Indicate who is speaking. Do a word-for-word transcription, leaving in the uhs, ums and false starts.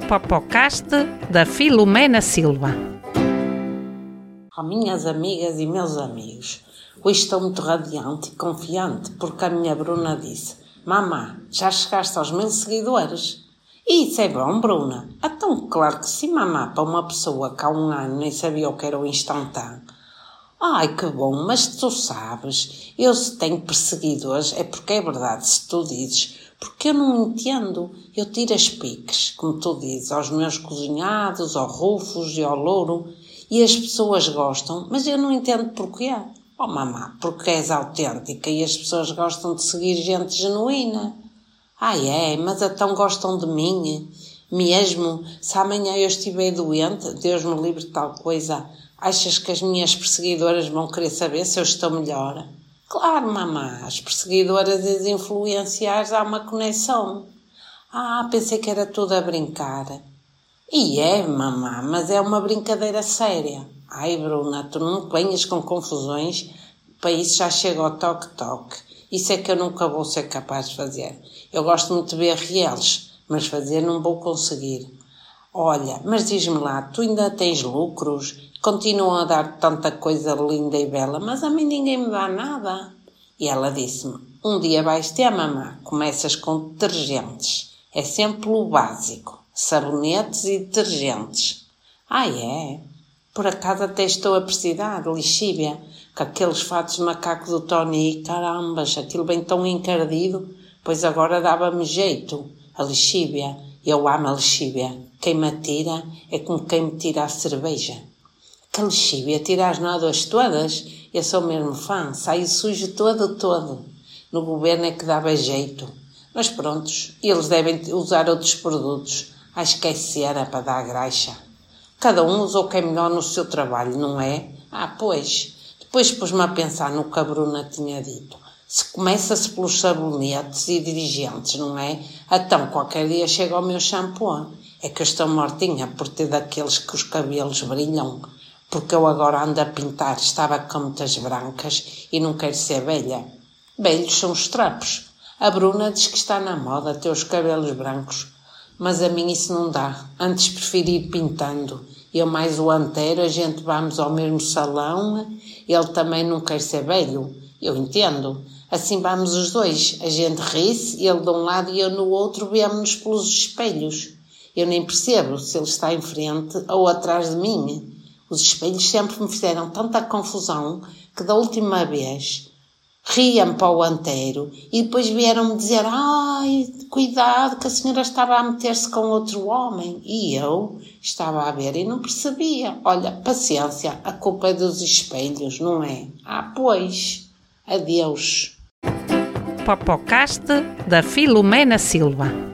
Speaker 1: Popocast da Filomena Silva.
Speaker 2: Oh, minhas amigas e meus amigos, hoje estou muito radiante e confiante porque a minha Bruna disse: Mamá, já chegaste aos mil seguidores? E isso é bom, Bruna? Então, claro que sim, mamá, para uma pessoa que há um ano nem sabia o que era o instantâneo. Ai, que bom, mas tu sabes, eu se tenho perseguidores é porque é verdade, se tu dizes, porque eu não entendo. Eu tiro as piques, como tu dizes, aos meus cozinhados, ao Rufus e ao Louro, e as pessoas gostam, mas eu não entendo porquê. Oh, mamá, porque és autêntica e as pessoas gostam de seguir gente genuína. Ai, é, mas então gostam de mim, mesmo se amanhã eu estiver doente, Deus me livre de tal coisa. Achas que as minhas perseguidoras vão querer saber se eu estou melhor? Claro, mamá, as perseguidoras e as influenciais há uma conexão. Ah, pensei que era tudo a brincar. E é, mamá, mas é uma brincadeira séria. Ai, Bruna, tu não me venhas com confusões, para isso já chega ao toque-toque. Isso é que eu nunca vou ser capaz de fazer. Eu gosto muito de ver reais, mas fazer não vou conseguir. Olha, mas diz-me lá, tu ainda tens lucros? Continuam a dar tanta coisa linda e bela, mas a mim ninguém me dá nada. E ela disse-me, um dia vais ter, mamã, começas com detergentes. É sempre o básico, sabonetes e detergentes. Ah, é? Por acaso até estou a precisar de lixívia, com aqueles fatos de macaco do Tony, carambas, aquilo bem tão encardido, pois agora dava-me jeito, a lixívia. Eu amo a lixívia. Quem me atira é como quem me tira a cerveja. Que lixívia, tira as nódoas todas? Eu sou mesmo fã, saio sujo todo, todo. No governo é que dava jeito. Mas prontos, eles devem usar outros produtos. Acho que é cera para dar graxa. Cada um usa o que é melhor no seu trabalho, não é? Ah, pois. Depois pus-me a pensar no que a Bruna tinha dito. Se começa-se pelos sabonetes e dirigentes, não é? Então qualquer dia chega ao meu shampoo. É que eu estou mortinha por ter daqueles que os cabelos brilham. Porque eu agora ando a pintar, estava com muitas brancas e não quero ser velha. Velhos são os trapos. A Bruna diz que está na moda ter os cabelos brancos. Mas a mim isso não dá. Antes prefiro ir pintando. Eu mais o Antero, a gente vamos ao mesmo salão. Ele também não quer ser velho. Eu entendo. Assim vamos os dois. A gente ri-se, ele de um lado e eu no outro, vemo-nos pelos espelhos. Eu nem percebo se ele está em frente ou atrás de mim. Os espelhos sempre me fizeram tanta confusão que da última vez riam para o Antero e depois vieram-me dizer: ai, cuidado que a senhora estava a meter-se com outro homem. E eu estava a ver e não percebia. Olha, paciência, a culpa é dos espelhos, não é? Ah, pois. Adeus.
Speaker 1: Popocast da Filomena Silva.